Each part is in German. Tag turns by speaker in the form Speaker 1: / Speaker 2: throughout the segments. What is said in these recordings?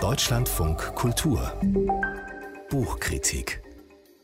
Speaker 1: Deutschlandfunk Kultur Buchkritik.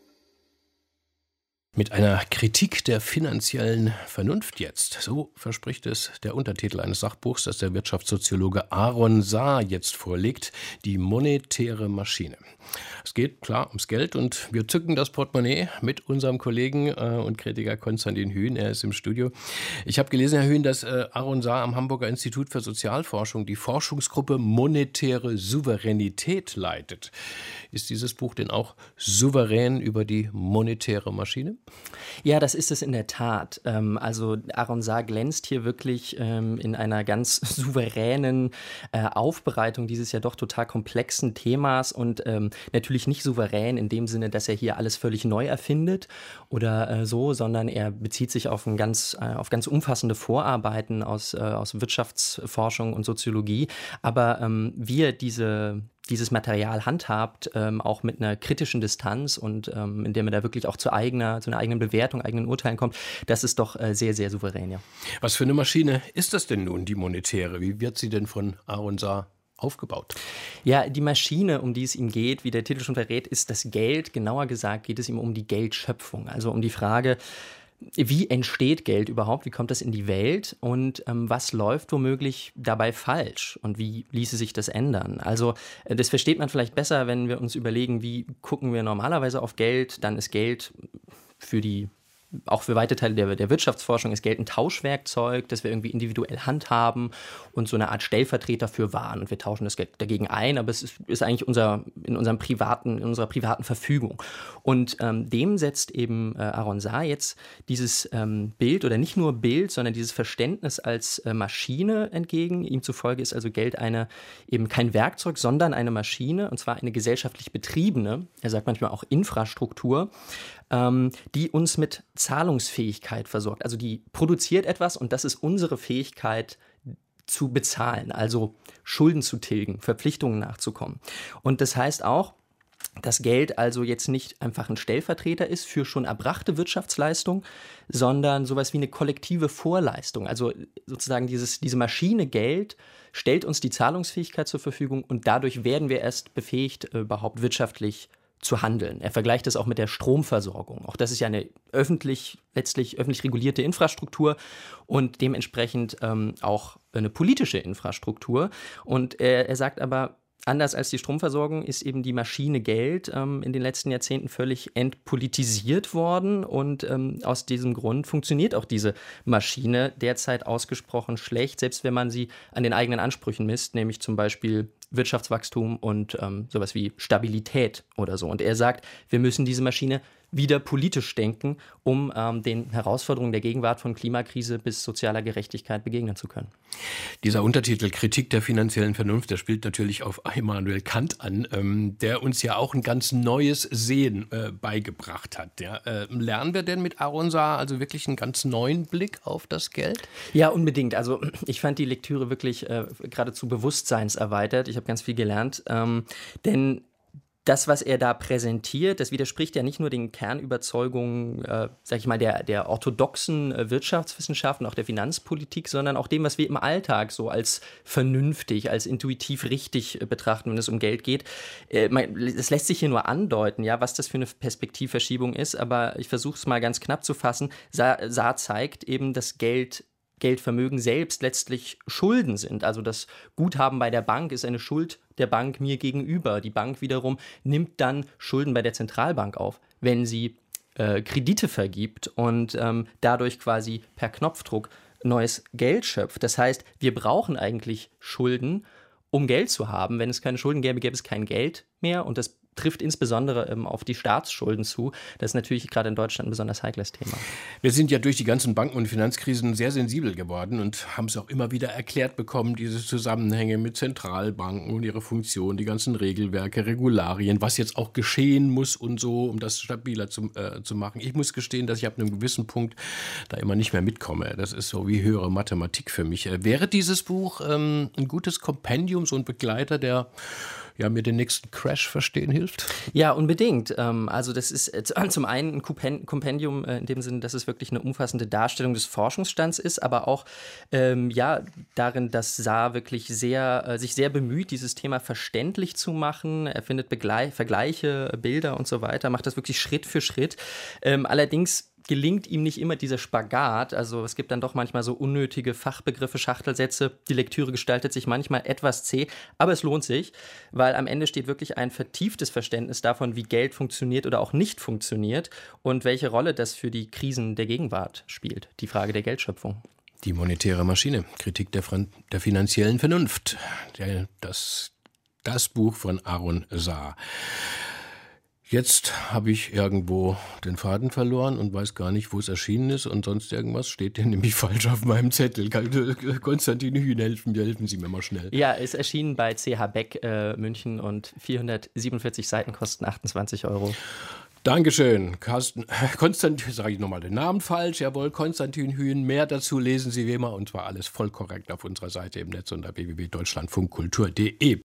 Speaker 1: Mit einer Kritik der finanziellen Vernunft jetzt. So verspricht es der Untertitel eines Sachbuchs, das der Wirtschaftssoziologe Aaron Saar jetzt vorlegt, die monetäre Maschine. Es geht klar ums Geld und wir zücken das Portemonnaie mit unserem Kollegen und Kritiker Konstantin Hühn. Er ist im Studio. Ich habe gelesen, Herr Hühn, dass Aaron Saar am Hamburger Institut für Sozialforschung die Forschungsgruppe Monetäre Souveränität leitet. Ist dieses Buch denn auch souverän über die monetäre Maschine?
Speaker 2: Ja, das ist es in der Tat. Also Aaron Saar glänzt hier wirklich in einer ganz souveränen Aufbereitung dieses ja doch total komplexen Themas und natürlich nicht souverän in dem Sinne, dass er hier alles völlig neu erfindet oder so, sondern er bezieht sich auf ganz umfassende Vorarbeiten aus Wirtschaftsforschung und Soziologie. Aber wie er dieses Material handhabt, auch mit einer kritischen Distanz und indem er da wirklich auch zu einer eigenen Bewertung, eigenen Urteilen kommt, das ist doch sehr, sehr souverän, ja.
Speaker 1: Was für eine Maschine ist das denn nun, die monetäre? Wie wird sie denn von Aaron Saar aufgebaut?
Speaker 2: Ja, die Maschine, um die es ihm geht, wie der Titel schon verrät, ist das Geld. Genauer gesagt geht es ihm um die Geldschöpfung, also um die Frage, wie entsteht Geld überhaupt? Wie kommt das in die Welt? Und was läuft womöglich dabei falsch? Und wie ließe sich das ändern? Also das versteht man vielleicht besser, wenn wir uns überlegen, wie gucken wir normalerweise auf Geld? Dann ist Geld auch für weite Teile der Wirtschaftsforschung ist Geld ein Tauschwerkzeug, das wir irgendwie individuell handhaben und so eine Art Stellvertreter für waren. Und wir tauschen das Geld dagegen ein, aber es ist eigentlich in unserer privaten Verfügung. Und dem setzt eben Aaron Saar jetzt dieses Bild oder nicht nur Bild, sondern dieses Verständnis als Maschine entgegen. Ihm zufolge ist also Geld eben kein Werkzeug, sondern eine Maschine, und zwar eine gesellschaftlich betriebene, er sagt manchmal auch Infrastruktur, die uns mit Zahlungsfähigkeit versorgt. Also die produziert etwas und das ist unsere Fähigkeit zu bezahlen, also Schulden zu tilgen, Verpflichtungen nachzukommen. Und das heißt auch, dass Geld also jetzt nicht einfach ein Stellvertreter ist für schon erbrachte Wirtschaftsleistung, sondern sowas wie eine kollektive Vorleistung. Also sozusagen diese Maschine Geld stellt uns die Zahlungsfähigkeit zur Verfügung und dadurch werden wir erst befähigt, überhaupt wirtschaftlich zu handeln. Er vergleicht das auch mit der Stromversorgung. Auch das ist ja eine letztlich öffentlich regulierte Infrastruktur und dementsprechend auch eine politische Infrastruktur. Und er sagt aber, anders als die Stromversorgung ist eben die Maschine Geld in den letzten Jahrzehnten völlig entpolitisiert worden und aus diesem Grund funktioniert auch diese Maschine derzeit ausgesprochen schlecht, selbst wenn man sie an den eigenen Ansprüchen misst, nämlich zum Beispiel Wirtschaftswachstum und sowas wie Stabilität oder so. Und er sagt, wir müssen diese Maschine wieder politisch denken, um den Herausforderungen der Gegenwart von Klimakrise bis sozialer Gerechtigkeit begegnen zu können.
Speaker 1: Dieser Untertitel Kritik der finanziellen Vernunft, der spielt natürlich auf Immanuel Kant an, der uns ja auch ein ganz neues Sehen beigebracht hat. Ja. Lernen wir denn mit Aaron Saar also wirklich einen ganz neuen Blick auf das Geld?
Speaker 2: Ja, unbedingt. Also ich fand die Lektüre wirklich geradezu bewusstseinserweitert. Ich habe ganz viel gelernt, denn das, was er da präsentiert, das widerspricht ja nicht nur den Kernüberzeugungen, sag ich mal, der orthodoxen Wirtschaftswissenschaften, auch der Finanzpolitik, sondern auch dem, was wir im Alltag so als vernünftig, als intuitiv richtig betrachten, wenn es um Geld geht. Es lässt sich hier nur andeuten, ja, was das für eine Perspektivverschiebung ist, aber ich versuche es mal ganz knapp zu fassen. Saar zeigt eben, dass Geldvermögen selbst letztlich Schulden sind. Also das Guthaben bei der Bank ist eine Schuld der Bank mir gegenüber. Die Bank wiederum nimmt dann Schulden bei der Zentralbank auf, wenn sie Kredite vergibt und dadurch quasi per Knopfdruck neues Geld schöpft. Das heißt, wir brauchen eigentlich Schulden, um Geld zu haben. Wenn es keine Schulden gäbe, gäbe es kein Geld mehr und das trifft insbesondere auf die Staatsschulden zu. Das ist natürlich gerade in Deutschland ein besonders heikles Thema.
Speaker 1: Wir sind ja durch die ganzen Banken- und Finanzkrisen sehr sensibel geworden und haben es auch immer wieder erklärt bekommen, diese Zusammenhänge mit Zentralbanken und ihre Funktion, die ganzen Regelwerke, Regularien, was jetzt auch geschehen muss und so, um das stabiler zu machen. Ich muss gestehen, dass ich ab einem gewissen Punkt da immer nicht mehr mitkomme. Das ist so wie höhere Mathematik für mich. Wäre dieses Buch ein gutes Kompendium, so ein Begleiter, der ja, mir den nächsten Crash verstehen hilft?
Speaker 2: Ja, unbedingt. Also das ist zum einen ein Kompendium in dem Sinne, dass es wirklich eine umfassende Darstellung des Forschungsstands ist, aber auch ja, darin, dass Saar wirklich sich sehr bemüht, dieses Thema verständlich zu machen. Er findet Vergleiche, Bilder und so weiter, macht das wirklich Schritt für Schritt. Allerdings gelingt ihm nicht immer dieser Spagat. Also es gibt dann doch manchmal so unnötige Fachbegriffe, Schachtelsätze. Die Lektüre gestaltet sich manchmal etwas zäh, aber es lohnt sich, weil am Ende steht wirklich ein vertieftes Verständnis davon, wie Geld funktioniert oder auch nicht funktioniert und welche Rolle das für die Krisen der Gegenwart spielt. Die Frage der Geldschöpfung.
Speaker 1: Die monetäre Maschine, Kritik der finanziellen Vernunft. Das Buch von Aaron Saar. Jetzt habe ich irgendwo den Faden verloren und weiß gar nicht, wo es erschienen ist und sonst irgendwas. Steht denn nämlich falsch auf meinem Zettel. Konstantin Hühn, helfen Sie mir mal schnell.
Speaker 2: Ja, ist erschienen bei CH Beck München und 447 Seiten kosten 28 €.
Speaker 1: Dankeschön, Konstantin, sage ich nochmal den Namen falsch, jawohl, Konstantin Hühn. Mehr dazu lesen Sie wie immer und zwar alles voll korrekt auf unserer Seite im Netz unter www.deutschlandfunkkultur.de.